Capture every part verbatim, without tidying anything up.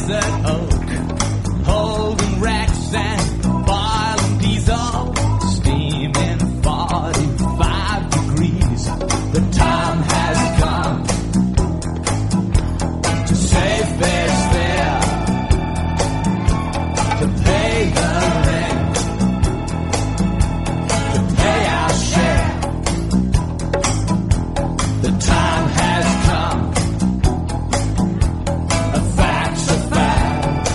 desert oak, holding wrecks and boiling diesel, steaming forty-five degrees. The time has come to save face there, to pay the rent, to pay our share. The time has come. A fact's a fact.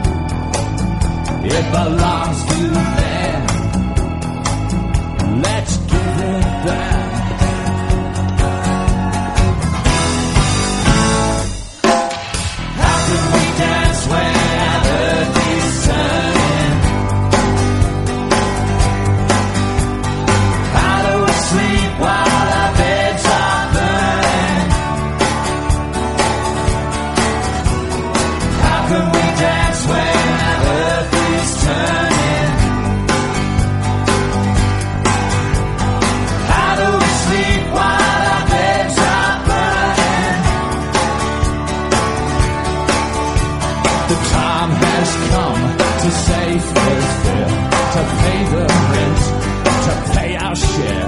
It belongs to them. Let's give it back. How can we dance when melodies turning? How do we sleep while our beds are burning? How can we dance when our earth is turning? How do we sleep while our beds are burning? The time has come to save Fairfield, to pay the rent, to pay our share.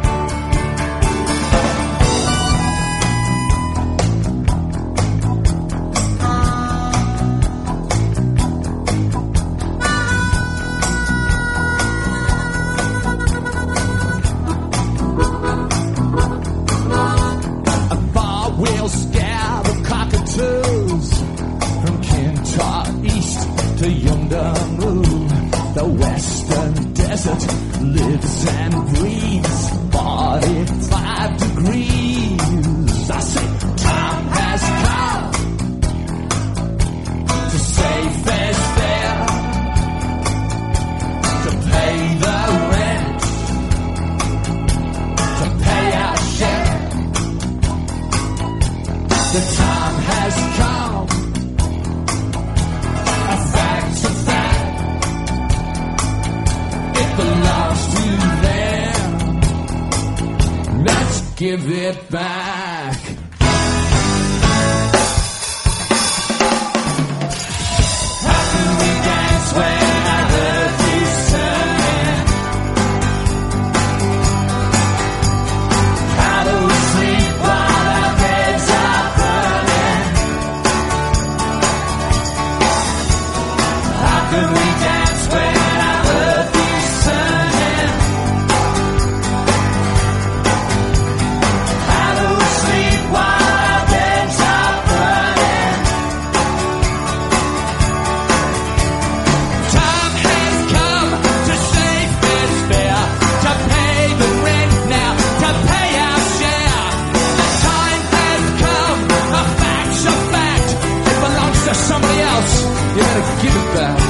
A bar will scare the cockatoos from Kintar East to Yondamu. The western desert lives and breathes forty-five degrees. I say time has come to save fair's fair, to pay the rent, to pay our share. The time has come. A fact's a fact. It belongs to them. Let's give it back. How can we dance when our earth is turning? How do we sleep while our beds are burning? How can we dance when our earth is turning? How do we sleep while our beds are burning? Time has come to save this fair, to pay the rent now, to pay our share. The time has come. A fact's a fact. It belongs to somebody else. You gotta give it back.